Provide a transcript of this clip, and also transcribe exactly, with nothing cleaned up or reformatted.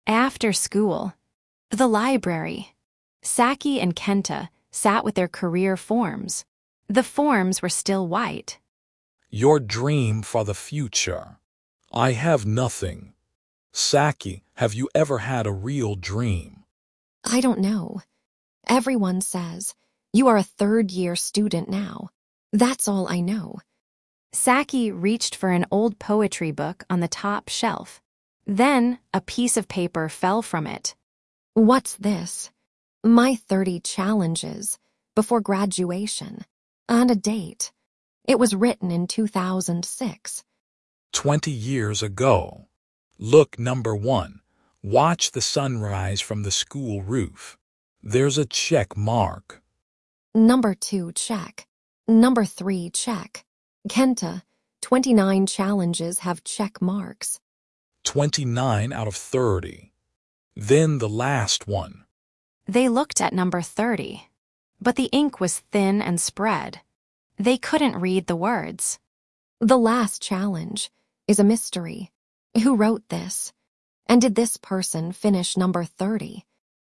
After school, the library. Saki and Kenta sat with their career forms. The forms were still white. Your dream for the future. I have nothing. Saki, have you ever had a real dream? I don't know. Everyone says, you are a third-year student now. That's all I know. Saki reached for an old poetry book on the top shelf. Then a piece of paper fell from it. What's this? My thirty challenges before graduation. And a date. It was written in two thousand six. Twenty years ago. Look, number one. Watch the sunrise from the school roof. There's a check mark. Number two, check. Number three, check. Kenta, twenty-nine challenges have check marks. twenty-nine out of thirty. Then the last one. They looked at number thirty, but the ink was thin and spread. They couldn't read the words. The last challenge is a mystery. Who wrote this? And did this person finish number thirty?